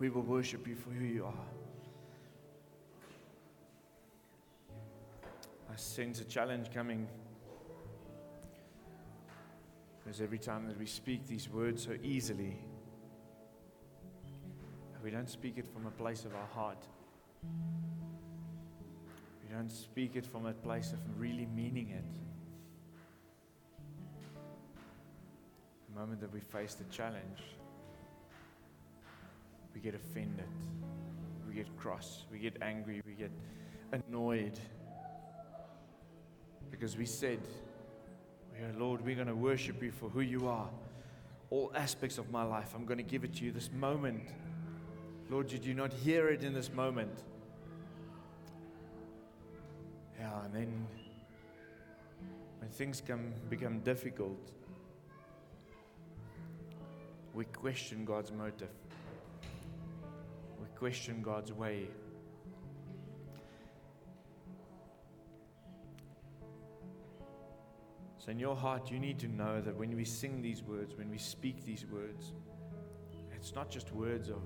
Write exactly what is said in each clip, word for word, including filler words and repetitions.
We will worship you for who you are. I sense a challenge coming, because every time that we speak these words so easily, we don't speak it from a place of our heart. We don't speak it from a place of really meaning it. The moment that we face the challenge, we get offended, we get cross, we get angry, we get annoyed. Because we said, "Yeah, Lord, we're going to worship you for who you are. All aspects of my life, I'm going to give it to you this moment. Lord, did you not hear it in this moment?" Yeah, and then when things come become difficult, we question God's motive. We question God's way. So in your heart, you need to know that when we sing these words, when we speak these words, it's not just words of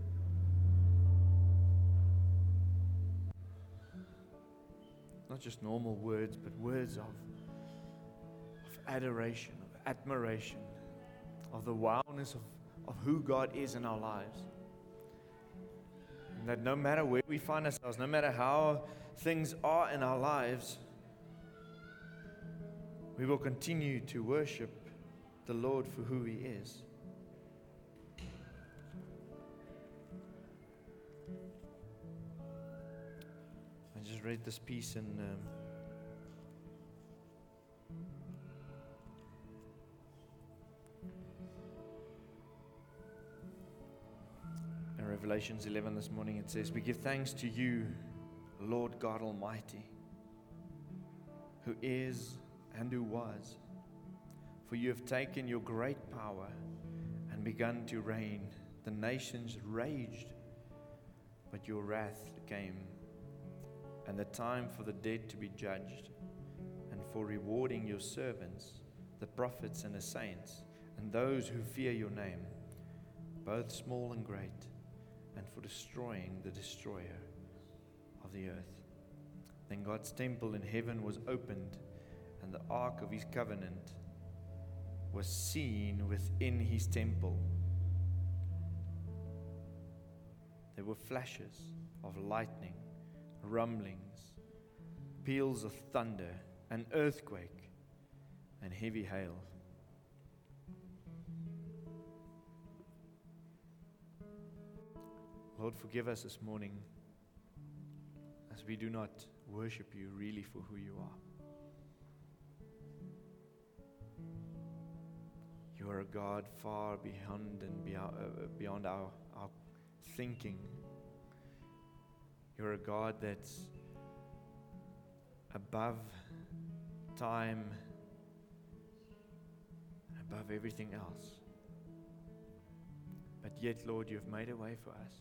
not just normal words, but words of, of adoration, of admiration, of the wildness of, of who God is in our lives. And that no matter where we find ourselves, no matter how things are in our lives, we will continue to worship the Lord for who He is. I just read this piece in um, in Revelations eleven this morning. It says, "We give thanks to you, Lord God Almighty, who is and who was. For you have taken your great power and begun to reign. The nations raged, but your wrath came, and the time for the dead to be judged, and for rewarding your servants, the prophets and the saints, and those who fear your name, both small and great, and for destroying the destroyer of the earth. Then God's temple in heaven was opened, and the ark of His covenant was seen within His temple. There were flashes of lightning, rumblings, peals of thunder, an earthquake, and heavy hail. Lord, forgive us this morning as we do not worship you really for who you are. You are a God far beyond and beyond, uh, beyond our, our thinking. You're a God that's above time, above everything else. But yet, Lord, you've made a way for us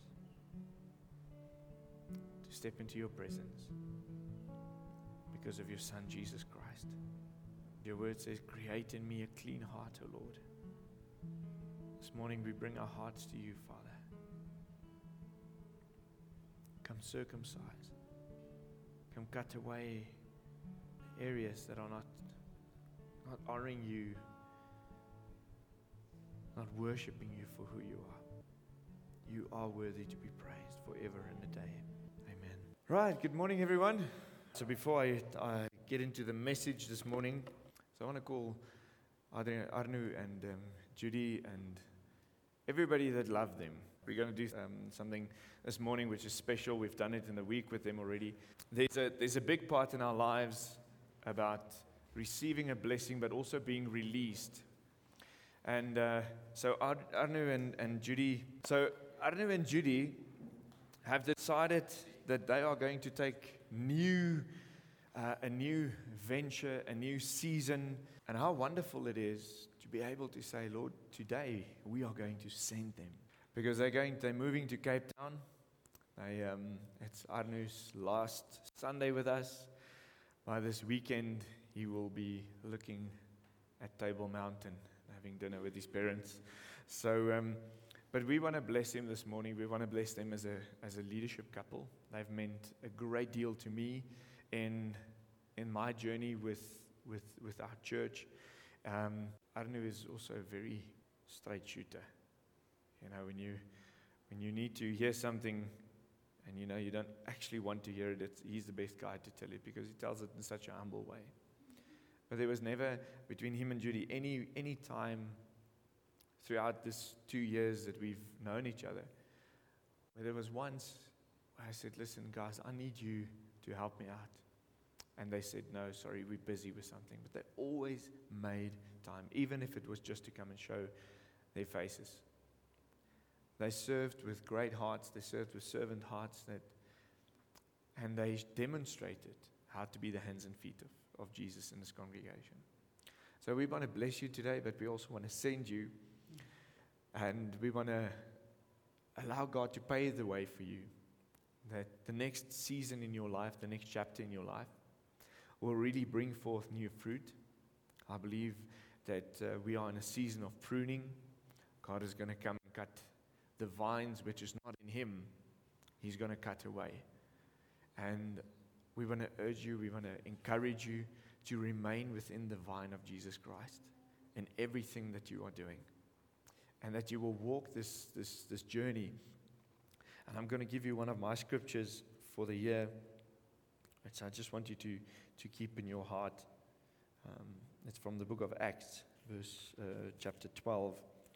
to step into your presence because of your Son, Jesus Christ. Your word says, "Create in me a clean heart, O Lord." This morning we bring our hearts to you, Father. Come circumcise. Come cut away areas that are not, not honoring you, not worshiping you for who you are. You are worthy to be praised forever and a day. Amen. Right, good morning everyone. So before I, I get into the message this morning, so I want to call Adrian, Arnu and um, Judy and everybody that loved them. We're going to do um, something this morning which is special. We've done it in the week with them already. There's a, there's a big part in our lives about receiving a blessing but also being released. And uh, so Ar- Arnu and, and Judy, so Arnu and Judy have decided that they are going to take new, uh, a new venture, a new season. And how wonderful it is to be able to say, "Lord, today we are going to send them." Because they're going, they're moving to Cape Town. They, um, it's Arnu's last Sunday with us. By this weekend, he will be looking at Table Mountain, having dinner with his parents. So, um, But we want to bless them this morning. We want to bless them as a as a leadership couple. They've meant a great deal to me in in my journey with with with our church. Um, Arno is also a very straight shooter. You know, when you when you need to hear something and you know you don't actually want to hear it, it's, he's the best guy to tell it because he tells it in such a humble way. But there was never between him and Judy any any time throughout this two years that we've known each other where there was once where I said, listen guys, I need you to help me out. And they said, no, sorry, we're busy with something. But they always made time, even if it was just to come and show their faces. They served with great hearts. They served with servant hearts. That, and they demonstrated how to be the hands and feet of, of Jesus in this congregation. So we want to bless you today, but we also want to send you. And we want to allow God to pave the way for you. That the next season in your life, the next chapter in your life, will really bring forth new fruit. I believe that uh, we are in a season of pruning. God is going to come and cut the vines which is not in Him. He's going to cut away. And we want to urge you, we want to encourage you to remain within the vine of Jesus Christ in everything that you are doing. And that you will walk this, this, this journey. And I'm going to give you one of my scriptures for the year, which I just want you to, to keep in your heart. Um, it's from the book of Acts, verse uh, chapter twelve.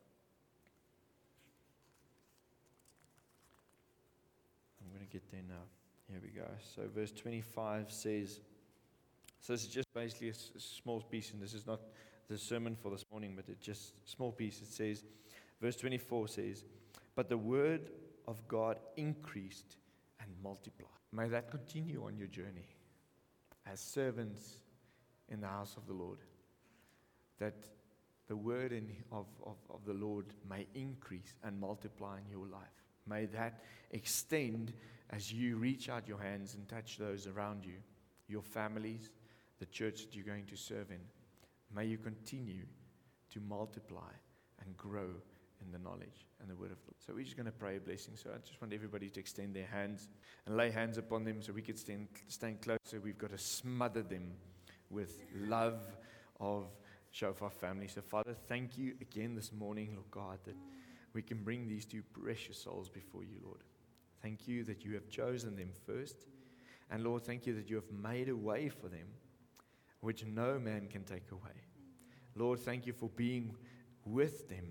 I'm going to get there now. Here we go. So verse twenty-five says, so this is just basically a, s- a small piece, and this is not the sermon for this morning, but it's just a small piece. It says, verse twenty-four says, but the word of God increased and multiplied. May that continue on your journey as servants in the house of the Lord. That the word in, of, of, of the Lord may increase and multiply in your life. May that extend as you reach out your hands and touch those around you, your families, the church that you're going to serve in. May you continue to multiply and grow in the knowledge and the word of God. So we're just going to pray a blessing. So I just want everybody to extend their hands and lay hands upon them so we could stand, stand closer. We've got to smother them with love of Shofar family. So Father, thank you again this morning, Lord God, that we can bring these two precious souls before you, Lord. Thank you that you have chosen them first. And Lord, thank you that you have made a way for them which no man can take away. Lord, thank you for being with them.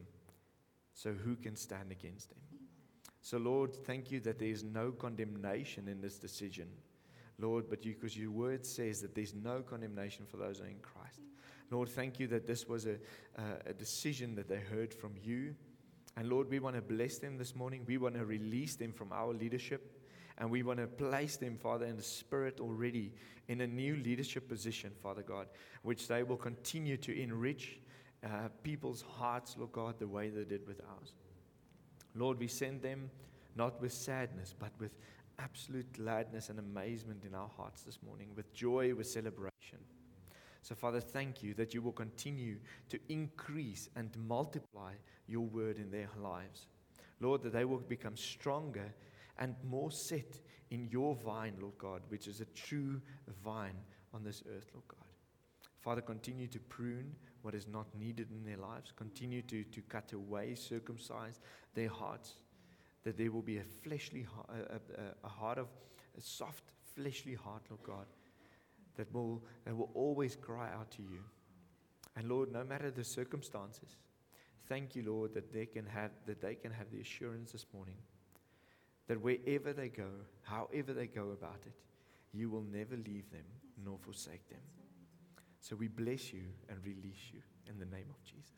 So who can stand against them? So Lord, thank you that there is no condemnation in this decision. Lord, but you, because your word says that there's no condemnation for those who are in Christ. Lord, thank you that this was a, a, a decision that they heard from you. And Lord, we want to bless them this morning. We want to release them from our leadership. And we want to place them, Father, in the Spirit already in a new leadership position, Father God, which they will continue to enrich uh, people's hearts, Lord God, the way they did with ours. Lord, we send them not with sadness, but with absolute gladness and amazement in our hearts this morning, with joy, with celebration. So, Father, thank you that you will continue to increase and multiply your word in their lives. Lord, that they will become stronger and more set in your vine, Lord God, which is a true vine on this earth, Lord God. Father, continue to prune what is not needed in their lives. Continue to, to cut away, circumcise their hearts, that there will be a fleshly, a, a, a heart of, a soft, fleshly heart, Lord God, that will, that will always cry out to you. And Lord, no matter the circumstances, thank you, Lord, that they can have, that they can have the assurance this morning that wherever they go, however they go about it, you will never leave them nor forsake them. So we bless you and release you in the name of Jesus.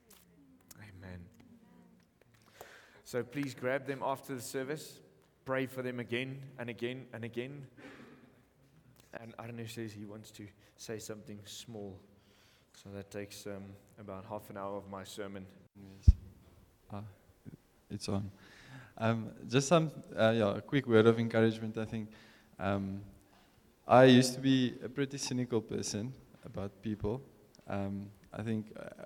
Amen. So please grab them after the service. Pray for them again and again and again. And Arno says he wants to say something small. So that takes um, about half an hour of my sermon. Yes. Ah, it's on. Um, just some, uh, yeah, a quick word of encouragement, I think. Um, I used to be a pretty cynical person about people. Um, I think, uh,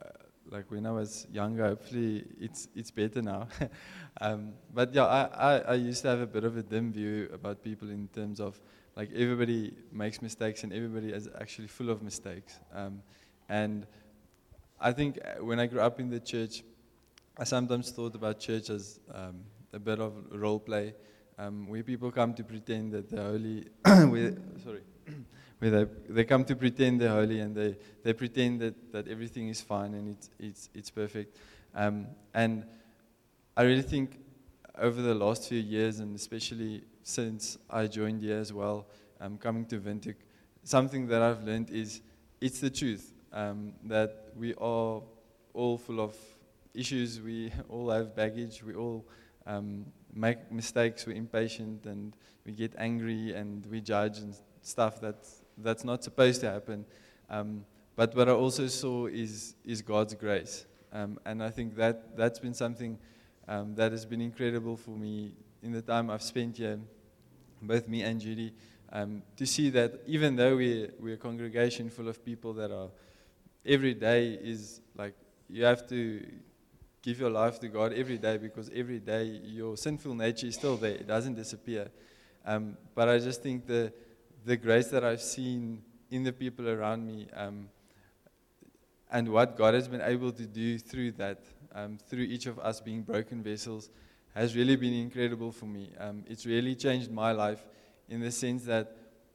like when I was younger. Hopefully, it's it's better now. um, but yeah, I, I I used to have a bit of a dim view about people in terms of like everybody makes mistakes and everybody is actually full of mistakes. Um, and I think uh, when I grew up in the church, I sometimes thought about church as um, a bit of role play, um, where people come to pretend that they're holy. where, sorry, where they they come to pretend they're holy and they, they pretend that, that everything is fine and it's it's it's perfect. Um, and I really think over the last few years, and especially since I joined here as well, um, coming to Windhoek, something that I've learned is it's the truth, um, that we are all full of issues, we all have baggage, we all um, make mistakes, we're impatient and we get angry and we judge and stuff that's, that's not supposed to happen. Um, but what I also saw is, is God's grace. Um, and I think that, that's been something um, that has been incredible for me in the time I've spent here, both me and Judy, um, to see that even though we're, we're a congregation full of people that are, every day is like, you have to give your life to God every day, because every day your sinful nature is still there. It doesn't disappear. Um, but I just think the, the grace that I've seen in the people around me, um, and what God has been able to do through that, um, through each of us being broken vessels, has really been incredible for me. Um, it's really changed my life in the sense that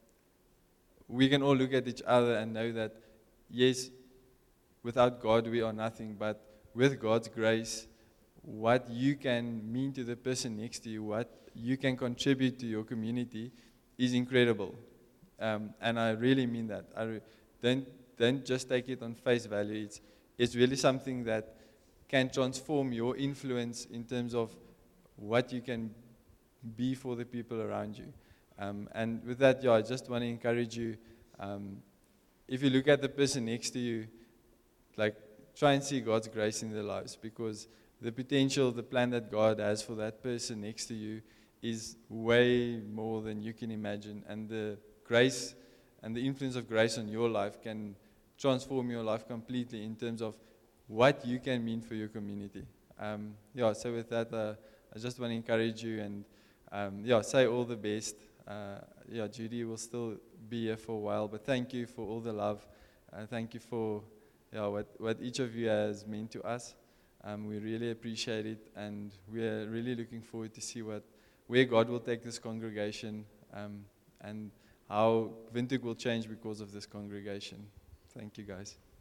we can all look at each other and know that, yes, without God we are nothing, but with God's grace, what you can mean to the person next to you, what you can contribute to your community is incredible. Um, and I really mean that. I re- don't, don't just take it on face value. It's, it's really something that can transform your influence in terms of what you can be for the people around you. Um, and with that, yeah, I just want to encourage you, um, if you look at the person next to you, like, try and see God's grace in their lives, because the potential, the plan that God has for that person next to you is way more than you can imagine. And the grace and the influence of grace on your life can transform your life completely in terms of what you can mean for your community. Um, yeah, so with that, uh, I just want to encourage you and um, yeah, say all the best. Uh, yeah, Judy will still be here for a while, but thank you for all the love. Uh, thank you for yeah, what, what each of you has meant to us. Um, we really appreciate it, and we are really looking forward to see what where God will take this congregation, um, and how Windhoek will change because of this congregation. Thank you, guys.